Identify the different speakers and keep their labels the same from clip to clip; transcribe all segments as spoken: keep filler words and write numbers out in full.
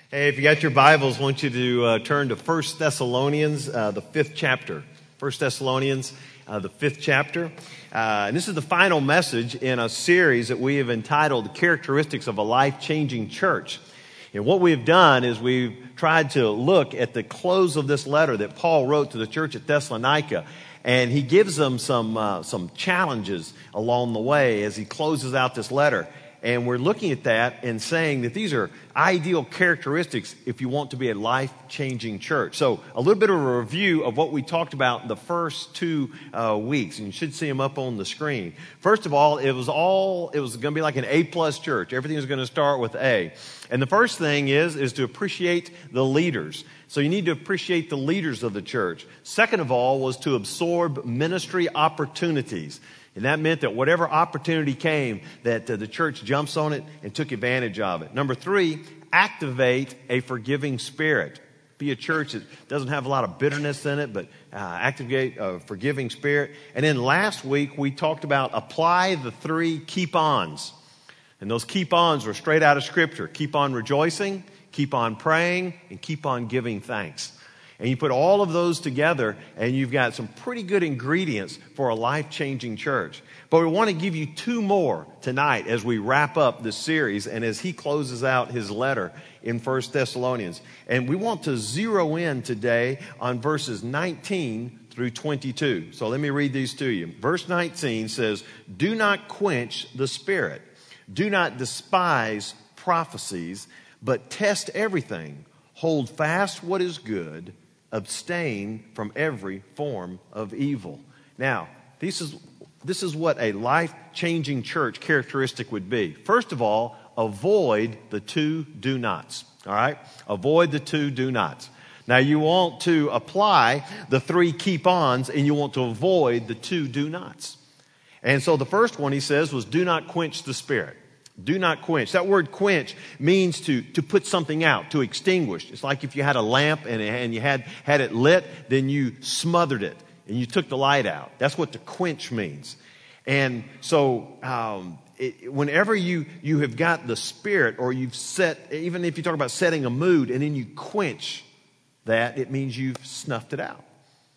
Speaker 1: Hey, if you got your Bibles, I want you to uh, turn to First Thessalonians, uh, the fifth chapter. First Thessalonians, uh, the fifth chapter. Uh, and this is the final message in a series that we have entitled Characteristics of a Life-Changing Church. And what we've done is we've tried to look at the close of this letter that Paul wrote to the church at Thessalonica. And he gives them some uh, some challenges along the way as he closes out this letter. And we're looking at that and saying that these are ideal characteristics if you want to be a life-changing church. So a little bit of a review of what we talked about the first two uh, weeks. And you should see them up on the screen. First of all, it was all, it was going to be like an A-plus church. Everything was going to start with A. And the first thing is, is to appreciate the leaders. So you need to appreciate the leaders of the church. Second of all was to absorb ministry opportunities. And that meant that whatever opportunity came, that uh, the church jumps on it and took advantage of it. Number three, activate a forgiving spirit. Be a church that doesn't have a lot of bitterness in it, but uh, activate a forgiving spirit. And then last week, we talked about apply the three keep-ons. And those keep-ons were straight out of Scripture. Keep on rejoicing, keep on praying, and keep on giving thanks. And you put all of those together, and you've got some pretty good ingredients for a life-changing church. But we want to give you two more tonight as we wrap up this series and as he closes out his letter in First Thessalonians. And we want to zero in today on verses nineteen through twenty-two. So let me read these to you. Verse nineteen says, "Do not quench the spirit. Do not despise prophecies, but test everything. Hold fast what is good. Abstain from every form of evil." Now, this is this is what a life-changing church characteristic would be. First of all, avoid the two do nots. All right? Avoid the two do nots. Now, you want to apply the three keep-ons, and you want to avoid the two do nots. And so the first one, he says, was do not quench the spirit. Do not quench. That word quench means to, to put something out, to extinguish. It's like if you had a lamp and, and you had, had it lit, then you smothered it and you took the light out. That's what to quench means. And so um, it, whenever you, you have got the spirit or you've set, even if you talk about setting a mood and then you quench that, it means you've snuffed it out.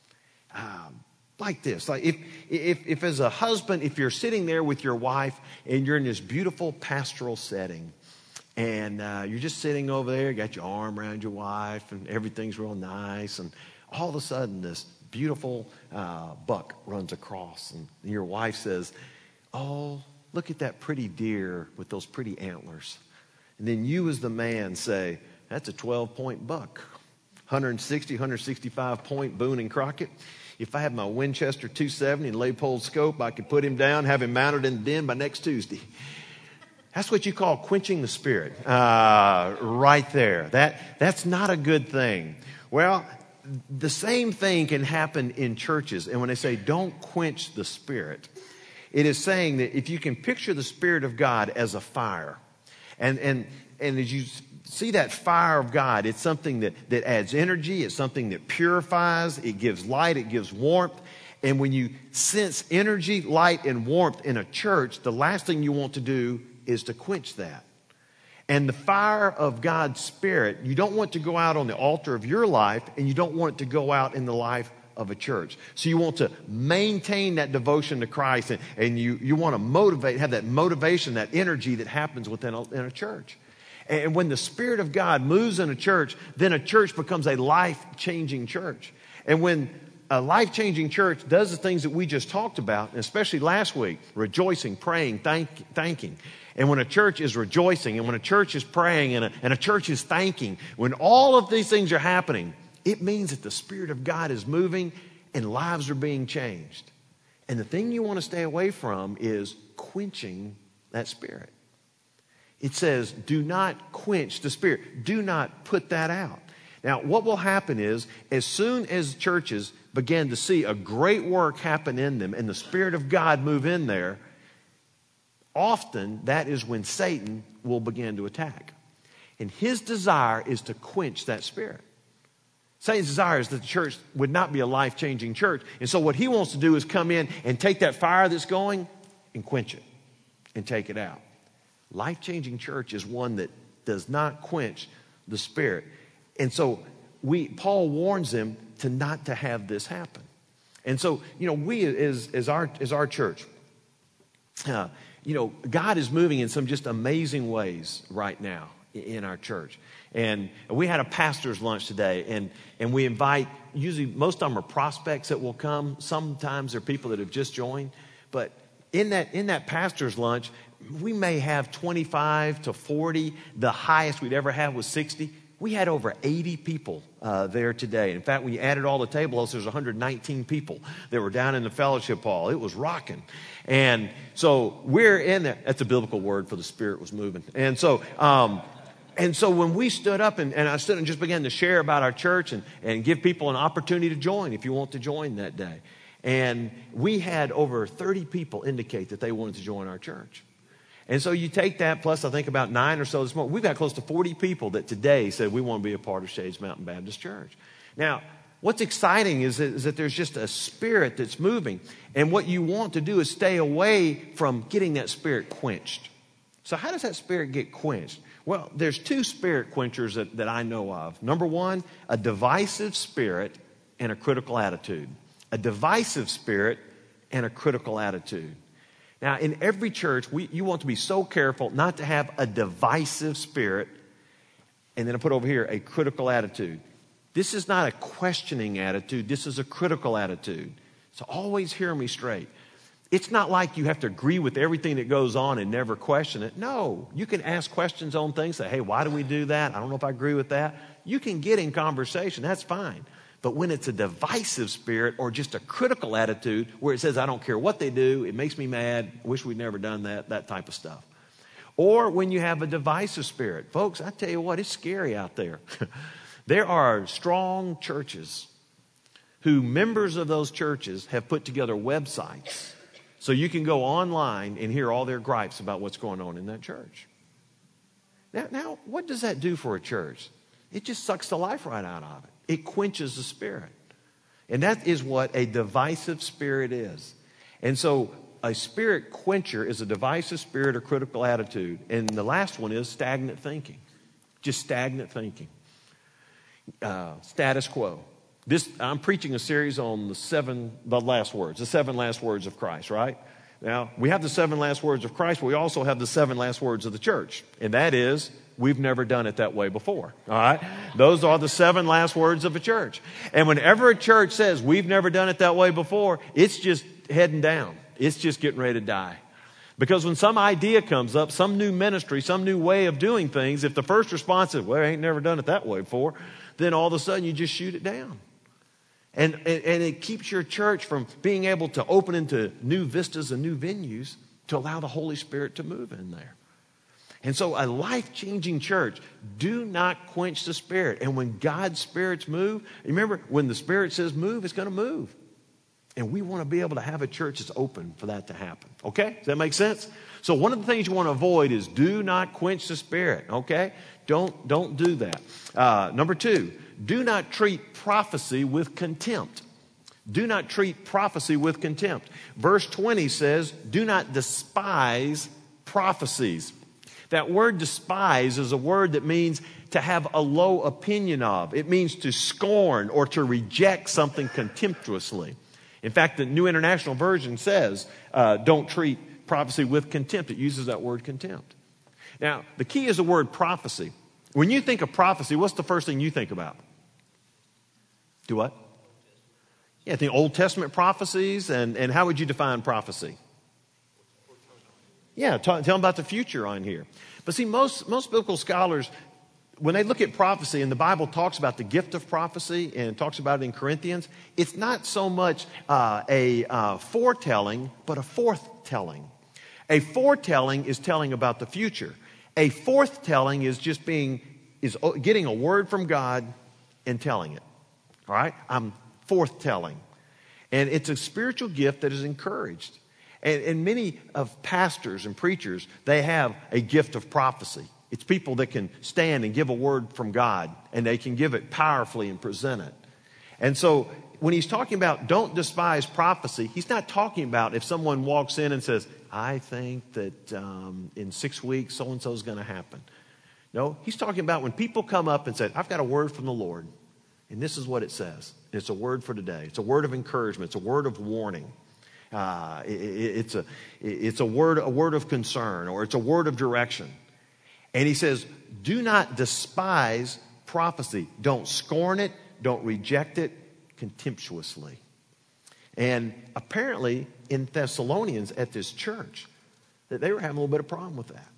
Speaker 1: Um, Like this, like if, if, if as a husband, if you're sitting there with your wife and you're in this beautiful pastoral setting and uh, you're just sitting over there, you got your arm around your wife and everything's real nice, and all of a sudden this beautiful uh, buck runs across and your wife says, "Oh, look at that pretty deer with those pretty antlers." And then you as the man say, "That's a twelve-point buck, one sixty, one sixty-five point Boone and Crockett. If I had my Winchester two seventy and Leupold scope, I could put him down, have him mounted in the den by next Tuesday." That's what you call quenching the spirit, uh, right there. That that's not a good thing. Well, the same thing can happen in churches. And when they say don't quench the spirit, it is saying that if you can picture the Spirit of God as a fire, and and and as you see that fire of God, it's something that, that adds energy. It's something that purifies. It gives light. It gives warmth. And when you sense energy, light, and warmth in a church, the last thing you want to do is to quench that. And the fire of God's Spirit, you don't want to go out on the altar of your life, and you don't want it to go out in the life of a church. So you want to maintain that devotion to Christ, and, and you, you want to motivate, have that motivation, that energy that happens within a, in a church. And when the Spirit of God moves in a church, then a church becomes a life-changing church. And when a life-changing church does the things that we just talked about, and especially last week, rejoicing, praying, thank, thanking. And when a church is rejoicing, and when a church is praying, and a, and a church is thanking, when all of these things are happening, it means that the Spirit of God is moving and lives are being changed. And the thing you want to stay away from is quenching that Spirit. It says, do not quench the Spirit. Do not put that out. Now, what will happen is, as soon as churches begin to see a great work happen in them and the Spirit of God move in there, often that is when Satan will begin to attack. And his desire is to quench that Spirit. Satan's desire is that the church would not be a life-changing church. And so what he wants to do is come in and take that fire that's going and quench it and take it out. Life-changing church is one that does not quench the Spirit. And so we, Paul warns them to not to have this happen. And so, you know, we as, as, our, as our church, uh, you know, God is moving in some just amazing ways right now in our church. And we had a pastor's lunch today, and, and we invite, usually most of them are prospects that will come. Sometimes they're people that have just joined. But in that, in that pastor's lunch, we may have twenty-five to forty. The highest we'd ever have was sixty. We had over eighty people uh, there today. In fact, when you added all the tables, there's one hundred nineteen people that were down in the fellowship hall. It was rocking. And so we're in there. That's a biblical word for the Spirit was moving. And so, um, and so when we stood up and, and I stood and just began to share about our church and, and give people an opportunity to join if you want to join that day. And we had over thirty people indicate that they wanted to join our church. And so you take that, plus I think about nine or so this morning. We've got close to forty people that today said we want to be a part of Shades Mountain Baptist Church. Now, what's exciting is that, is that there's just a spirit that's moving. And what you want to do is stay away from getting that spirit quenched. So how does that spirit get quenched? Well, there's two spirit quenchers that, that I know of. Number one, a divisive spirit and a critical attitude. A divisive spirit and a critical attitude. Now, in every church, we, you want to be so careful not to have a divisive spirit, and then I put over here a critical attitude. This is not a questioning attitude. This is a critical attitude. So always hear me straight. It's not like you have to agree with everything that goes on and never question it. No, you can ask questions on things. Say, hey, why do we do that? I don't know if I agree with that. You can get in conversation. That's fine. But when it's a divisive spirit or just a critical attitude where it says, I don't care what they do, it makes me mad, wish we'd never done that, that type of stuff. Or when you have a divisive spirit. Folks, I tell you what, it's scary out there. There are strong churches who members of those churches have put together websites so you can go online and hear all their gripes about what's going on in that church. Now, now what does that do for a church? It just sucks the life right out of it. It quenches the spirit. And that is what a divisive spirit is. And so a spirit quencher is a divisive spirit or critical attitude. And the last one is stagnant thinking. Just stagnant thinking. Uh, status quo. This, I'm preaching a series on the seven, the last words, the seven last words of Christ, right? Now, we have the seven last words of Christ, but we also have the seven last words of the church. And that is, we've never done it that way before. All right? Those are the seven last words of a church. And whenever a church says we've never done it that way before, it's just heading down. It's just getting ready to die. Because when some idea comes up, some new ministry, some new way of doing things, if the first response is, well, I ain't never done it that way before, then all of a sudden you just shoot it down. And, and, and it keeps your church from being able to open into new vistas and new venues to allow the Holy Spirit to move in there. And so a life-changing church, do not quench the Spirit. And when God's spirits move, remember, when the Spirit says move, it's going to move. And we want to be able to have a church that's open for that to happen. Okay? Does that make sense? So one of the things you want to avoid is do not quench the Spirit. Okay? Don't, don't do that. Uh, number two, do not treat prophecy with contempt. Do not treat prophecy with contempt. Verse twenty says, do not despise prophecies. That word despise is a word that means to have a low opinion of. It means to scorn or to reject something contemptuously. In fact, the New International Version says, uh, don't treat prophecy with contempt. It uses that word contempt. Now, the key is the word prophecy. When you think of prophecy, what's the first thing you think about? Do what? Yeah, I think Old Testament prophecies. And, and how would you define prophecy? Yeah, t- tell them about the future on here. But see, most, most biblical scholars, when they look at prophecy, and the Bible talks about the gift of prophecy and talks about it in Corinthians, it's not so much uh, a uh, foretelling, but a forthtelling. A foretelling is telling about the future. A forthtelling is just being, is getting a word from God and telling it. All right? I'm forthtelling. And it's a spiritual gift that is encouraged. And, and many of pastors and preachers, they have a gift of prophecy. It's people that can stand and give a word from God, and they can give it powerfully and present it. And so when he's talking about don't despise prophecy, he's not talking about if someone walks in and says, I think that um, in six weeks so-and-so is going to happen. No, he's talking about when people come up and say, I've got a word from the Lord, and this is what it says. It's a word for today. It's a word of encouragement. It's a word of warning. Uh, it, it, it's a it's a word a word of concern, or it's a word of direction. And he says, do not despise prophecy. Don't scorn it. Don't reject it contemptuously. And apparently in Thessalonians at this church, that they were having a little bit of problem with that.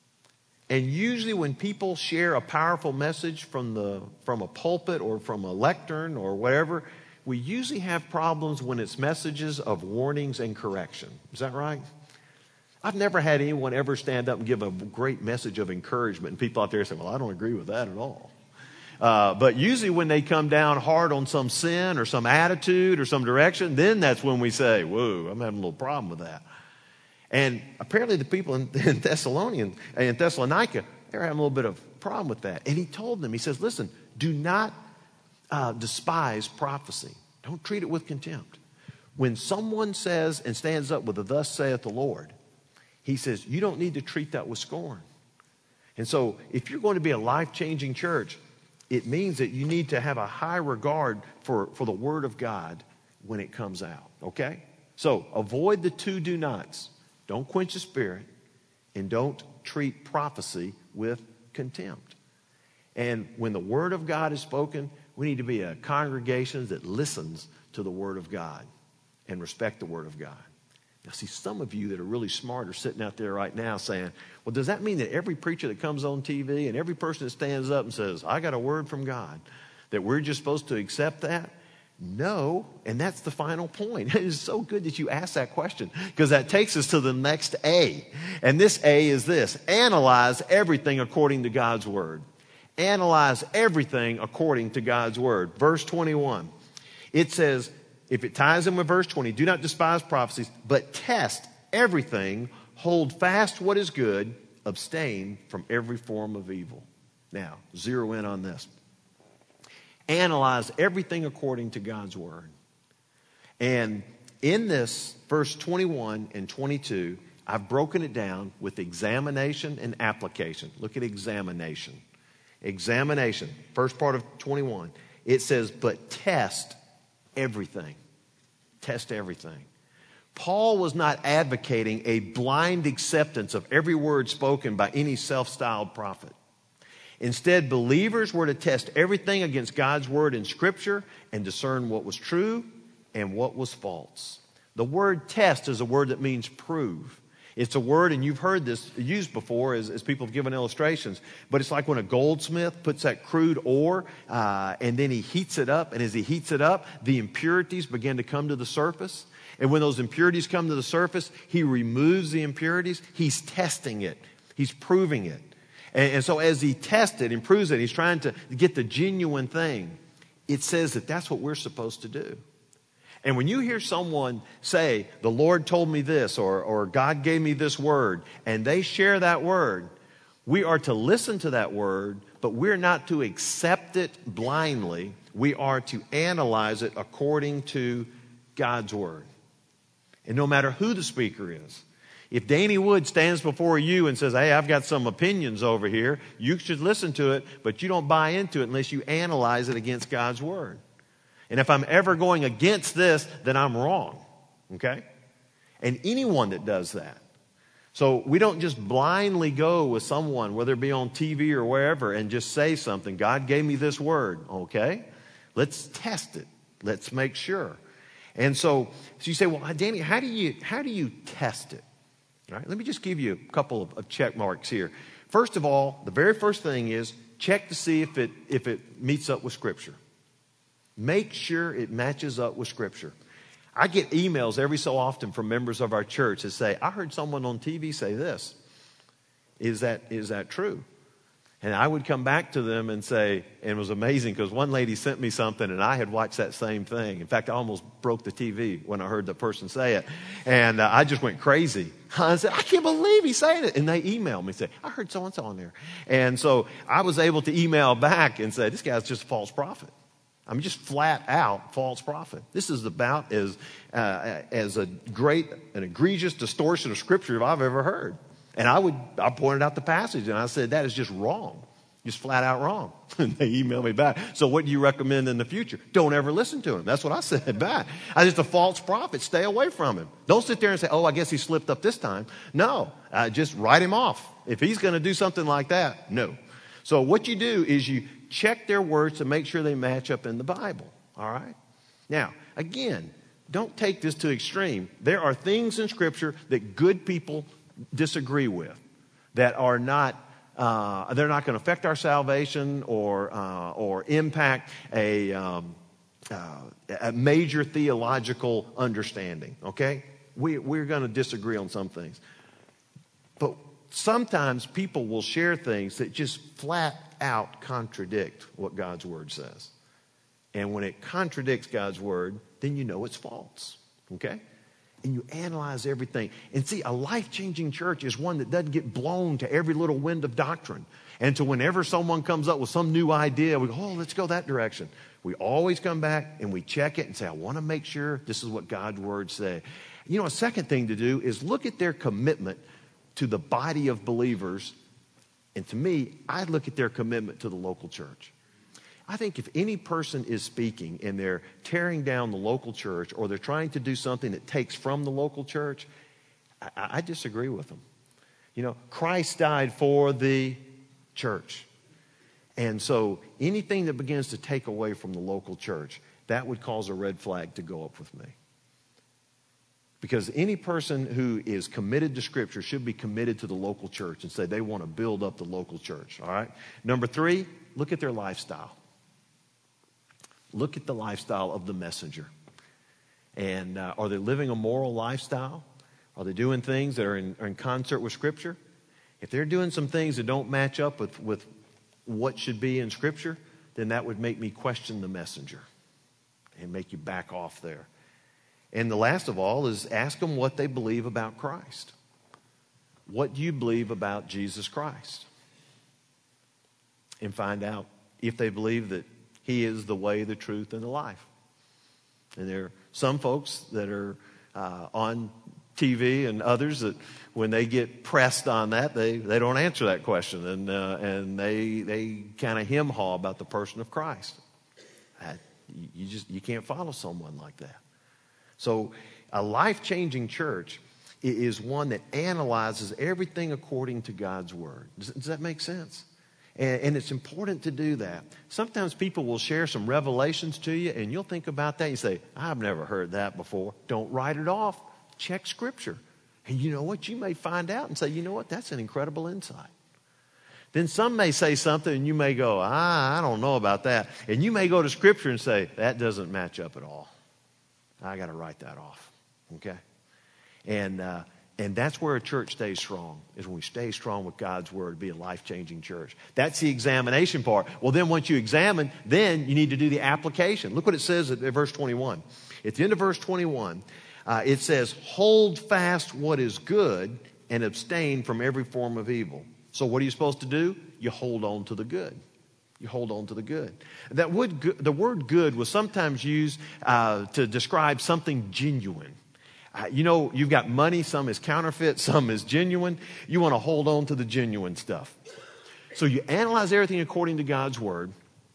Speaker 1: And usually when people share a powerful message from the from a pulpit or from a lectern or whatever, we usually have problems when it's messages of warnings and correction. Is that right? I've never had anyone ever stand up and give a great message of encouragement. And people out there say, well, I don't agree with that at all. Uh, but usually when they come down hard on some sin or some attitude or some direction, then that's when we say, whoa, I'm having a little problem with that. And apparently the people in, in Thessalonian, in Thessalonica, they were having a little bit of problem with that. And he told them, he says, listen, do not uh, despise prophecy. Don't treat it with contempt. When someone says and stands up with a thus saith the Lord, he says, you don't need to treat that with scorn. And so if you're going to be a life-changing church, it means that you need to have a high regard for, for the Word of God when it comes out, okay? So avoid the two do nots. Don't quench the Spirit, and don't treat prophecy with contempt. And when the Word of God is spoken, we need to be a congregation that listens to the Word of God and respect the Word of God. Now, see, some of you that are really smart are sitting out there right now saying, well, does that mean that every preacher that comes on T V and every person that stands up and says, I got a word from God, that we're just supposed to accept that? No, and that's the final point. It is so good that you asked that question, because that takes us to the next A. And this A is this: analyze everything according to God's Word. Analyze everything according to God's Word. Verse twenty-one, it says, if it ties in with verse twenty, do not despise prophecies, but test everything, hold fast what is good, abstain from every form of evil. Now, zero in on this. Analyze everything according to God's Word. And in this, verse twenty-one and twenty-two, I've broken it down with examination and application. Look at examination. Examination, first part of twenty-one. It says, but test everything. Test everything. Paul was not advocating a blind acceptance of every word spoken by any self-styled prophet. Instead, believers were to test everything against God's Word in Scripture and discern what was true and what was false. The word test is a word that means prove. It's a word, and you've heard this used before as, as people have given illustrations, but it's like when a goldsmith puts that crude ore uh, and then he heats it up, and as he heats it up, the impurities begin to come to the surface. And when those impurities come to the surface, he removes the impurities. He's testing it. He's proving it. And, and so as he tests it and proves it, he's trying to get the genuine thing. It says that that's what we're supposed to do. And when you hear someone say, the Lord told me this, or, or God gave me this word, and they share that word, we are to listen to that word, but we're not to accept it blindly. We are to analyze it according to God's Word. And no matter who the speaker is, if Danny Wood stands before you and says, hey, I've got some opinions over here, you should listen to it, but you don't buy into it unless you analyze it against God's Word. And if I'm ever going against this, then I'm wrong, okay? And anyone that does that. So we don't just blindly go with someone, whether it be on T V or wherever, and just say something. God gave me this word, okay? Let's test it. Let's make sure. And so, so you say, well, Danny, how do you how do you test it? All right, let me just give you a couple of, of check marks here. First of all, the very first thing is check to see if it if it meets up with Scripture. Make sure it matches up with Scripture. I get emails every so often from members of our church that say, I heard someone on T V say this. Is that is that true? And I would come back to them and say, and it was amazing because one lady sent me something and I had watched that same thing. In fact, I almost broke the T V when I heard the person say it. And uh, I just went crazy. I said, I can't believe he's saying it. And they emailed me and said, I heard so-and-so on there. And so I was able to email back and say, this guy's just a false prophet. I mean, just flat out false prophet. This is about as uh, as a great, an egregious distortion of Scripture I've ever heard. And I would, I pointed out the passage and I said, that is just wrong. Just flat out wrong. And they emailed me back. So what do you recommend in the future? Don't ever listen to him. That's what I said back. I just a false prophet. Stay away from him. Don't sit there and say, oh, I guess he slipped up this time. No, uh, just write him off. If he's going to do something like that, no. So what you do is you check their words to make sure they match up in the Bible. All right? Now, again, don't take this to extreme. There are things in Scripture that good people disagree with that are not Uh, they're not going to affect our salvation or uh, or impact a, um, uh, a major theological understanding, okay? We, we're going to disagree on some things. But sometimes people will share things that just flat out contradict what God's Word says. And when it contradicts God's Word, then you know it's false, okay? And you analyze everything. And see, a life-changing church is one that doesn't get blown to every little wind of doctrine. And to whenever someone comes up with some new idea, we go, oh, let's go that direction. We always come back and we check it and say, I want to make sure this is what God's words say. You know, a second thing to do is look at their commitment to the body of believers. And to me, I look at their commitment to the local church. I think if any person is speaking and they're tearing down the local church or they're trying to do something that takes from the local church, I, I disagree with them. You know, Christ died for the church. And so anything that begins to take away from the local church, that would cause a red flag to go up with me. Because any person who is committed to Scripture should be committed to the local church and say they want to build up the local church. All right? Number three, look at their lifestyle. Look at the lifestyle of the messenger. And uh, are they living a moral lifestyle? Are they doing things that are in, are in concert with Scripture? If they're doing some things that don't match up with, with what should be in Scripture, then that would make me question the messenger and make you back off there. And the last of all is ask them what they believe about Christ. What do you believe about Jesus Christ? And find out if they believe that He is the way, the truth, and the life. And there are some folks that are uh, on T V and others that when they get pressed on that, they, they don't answer that question. And uh, and they they kind of hem-haw about the person of Christ. Uh, you just you can't follow someone like that. So a life-changing church is one that analyzes everything according to God's Word. Does, does that make sense? And, and it's important to do that. Sometimes people will share some revelations to you, and you'll think about that. You say, I've never heard that before. Don't write it off. Check Scripture. And you know what? You may find out and say, you know what? That's an incredible insight. Then some may say something, and you may go, ah, I don't know about that. And you may go to Scripture and say, that doesn't match up at all. I got to write that off. Okay? And uh, and that's where a church stays strong, is when we stay strong with God's Word, be a life-changing church. That's the examination part. Well, then once you examine, then you need to do the application. Look what it says at verse twenty-one. At the end of verse twenty-one, uh, it says, hold fast what is good and abstain from every form of evil. So what are you supposed to do? You hold on to the good. You hold on to the good. That would, the word good was sometimes used uh, to describe something genuine. Uh, you know, you've got money, some is counterfeit, some is genuine. You want to hold on to the genuine stuff. So you analyze everything according to God's Word.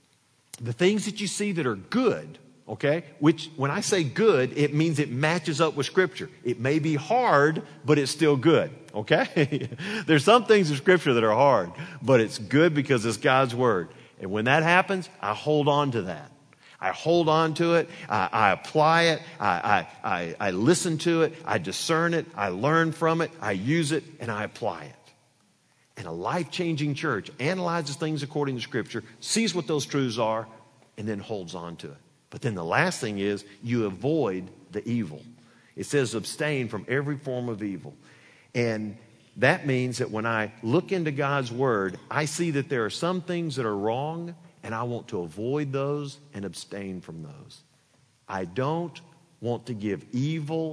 Speaker 1: The things that you see that are good, okay, which when I say good, it means it matches up with Scripture. It may be hard, but it's still good, okay? There's some things in Scripture that are hard, but it's good because it's God's Word. And when that happens, I hold on to that. I hold on to it. I, I apply it. I, I, I, I listen to it. I discern it. I learn from it. I use it, and I apply it. And a life-changing church analyzes things according to Scripture, sees what those truths are, and then holds on to it. But then the last thing is you avoid the evil. It says abstain from every form of evil. And that means that when I look into God's Word, I see that there are some things that are wrong, and I want to avoid those and abstain from those. I don't want to give evil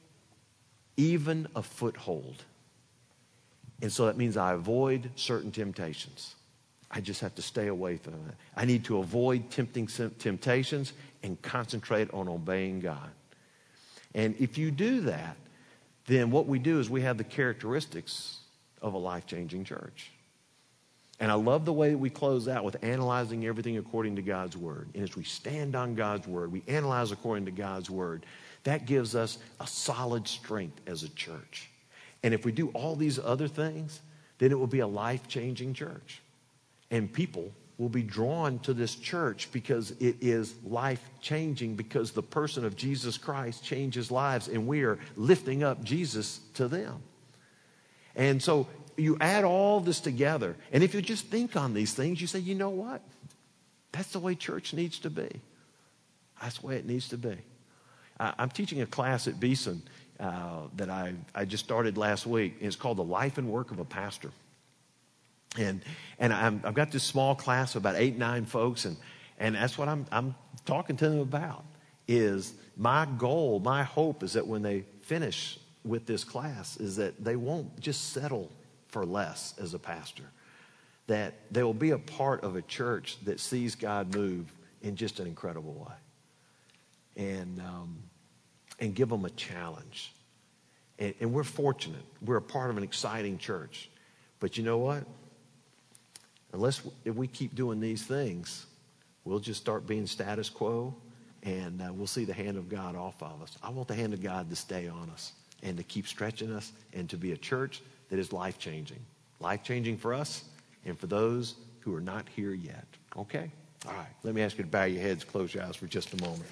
Speaker 1: even a foothold. And so that means I avoid certain temptations. I just have to stay away from it. I need to avoid tempting temptations and concentrate on obeying God. And if you do that, then what we do is we have the characteristics of a life-changing church. And I love the way that we close out with analyzing everything according to God's word. And as we stand on God's word, we analyze according to God's word, that gives us a solid strength as a church. And if we do all these other things, then it will be a life-changing church. And people will be drawn to this church because it is life-changing, because the person of Jesus Christ changes lives, and we are lifting up Jesus to them. And so you add all this together, and if you just think on these things, you say, you know what? That's the way church needs to be. That's the way it needs to be. I'm teaching a class at Beeson uh, that I, I just started last week. It's called The Life and Work of a Pastor. And and I'm, I've got this small class of about eight, nine folks, and, and that's what I'm, I'm talking to them about, is my goal, my hope is that when they finish with this class is that they won't just settle for less as a pastor, that they will be a part of a church that sees God move in just an incredible way. And um, and give them a challenge. And, and we're fortunate. We're a part of an exciting church. But you know what? Unless if we keep doing these things, we'll just start being status quo, and uh, we'll see the hand of God off of us. I want the hand of God to stay on us and to keep stretching us and to be a church that is life-changing. Life-changing for us and for those who are not here yet. Okay? All right. Let me ask you to bow your heads, close your eyes for just a moment.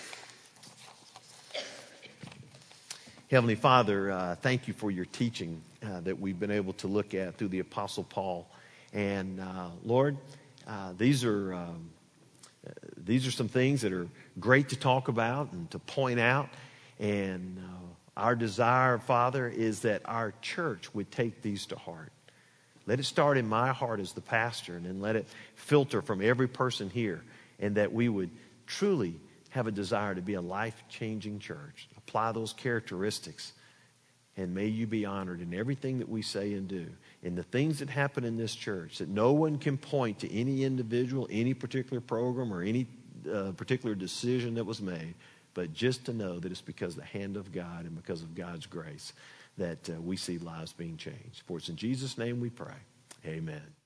Speaker 1: Heavenly Father, uh, thank you for your teaching uh, that we've been able to look at through the Apostle Paul. And uh, Lord, uh, these are um, uh, these are some things that are great to talk about and to point out. And uh, our desire, Father, is that our church would take these to heart. Let it start in my heart as the pastor, and then let it filter from every person here, and that we would truly have a desire to be a life-changing church. Apply those characteristics, and may you be honored in everything that we say and do. In the things that happen in this church, that no one can point to any individual, any particular program, or any uh, particular decision that was made, but just to know that it's because of the hand of God and because of God's grace that uh, we see lives being changed. For it's in Jesus' name we pray. Amen.